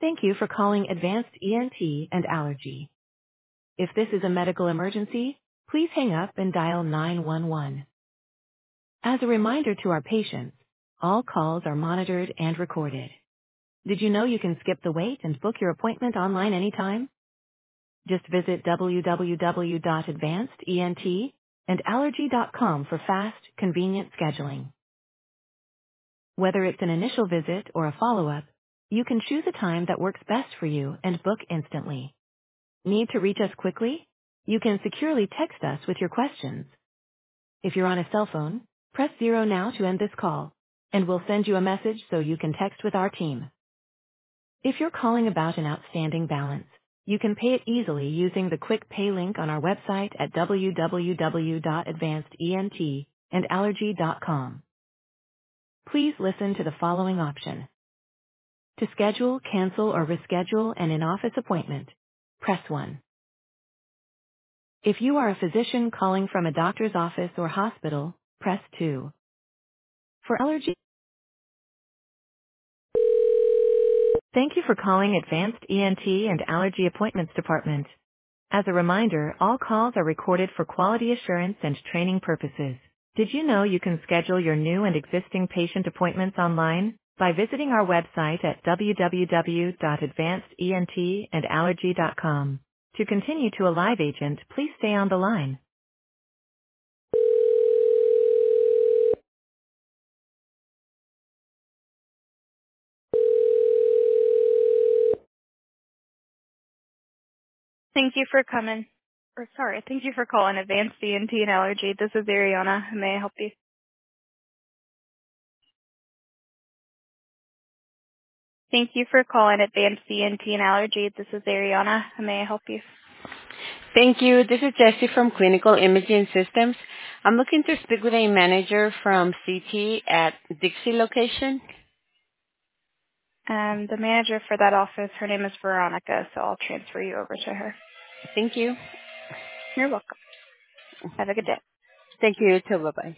Thank you for calling Advanced ENT and Allergy. If this is a medical emergency, please hang up and dial 911. As a reminder to our patients, all calls are monitored and recorded. Did you know you can skip the wait and book your appointment online anytime? Just visit www.advancedentandallergy.com for fast, convenient scheduling. Whether it's an initial visit or a follow-up, you can choose a time that works best for you and book instantly. Need to reach us quickly? You can securely text us with your questions. If you're on a cell phone, press 0 now to end this call, and we'll send you a message so you can text with our team. If you're calling about an outstanding balance, you can pay it easily using the quick pay link on our website at www.advancedentandallergy.com. Please listen to the following option. To schedule, cancel, or reschedule an in-office appointment, press 1. If you are a physician calling from a doctor's office or hospital, press 2. For allergy, thank you for calling Advanced ENT and Allergy Appointments Department. As a reminder, all calls are recorded for quality assurance and training purposes. Did you know you can schedule your new and existing patient appointments online by visiting our website at www.advancedentandallergy.com? To continue to a live agent, please stay on the line. Thank you for calling Advanced ENT and Allergy. This is Ariana. How may I help you? Thank you for calling Advanced ENT and Allergy. This is Ariana. How may I help you? Thank you. This is Jessie from Clinical Imaging Systems. I'm looking to speak with a manager from CT at Dixie location. The manager for that office, her name is Veronica, so I'll transfer you over to her. Thank you. You're welcome. Have a good day. Thank you too. Bye-bye.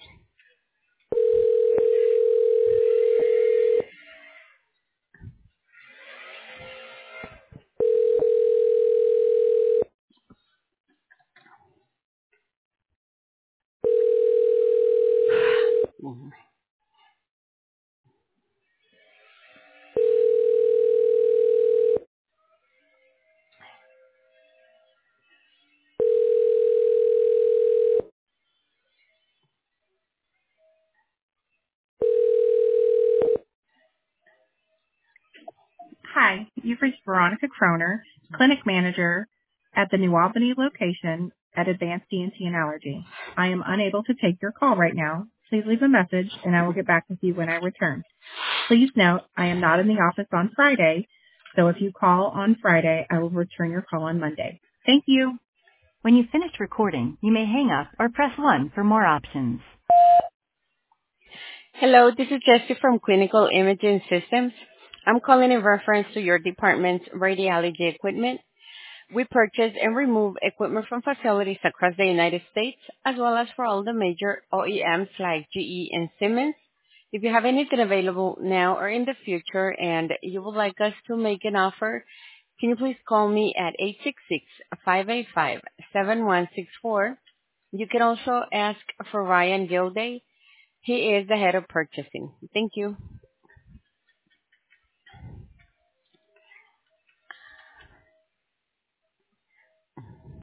Hi, you've reached Veronica Kroner, Clinic Manager at the New Albany location at Advanced ENT and Allergy. I am unable to take your call right now. Please leave a message and I will get back with you when I return. Please note, I am not in the office on Friday, so if you call on Friday, I will return your call on Monday. Thank you. When you've finished recording, you may hang up or press 1 for more options. Hello, this is Jessie from Clinical Imaging Systems. I'm calling in reference to your department's radiology equipment. We purchase and remove equipment from facilities across the United States, as well as for all the major OEMs like GE and Siemens. If you have anything available now or in the future and you would like us to make an offer, can you please call me at 866-585-7164. You can also ask for Ryan Gilday. He is the head of purchasing. Thank you.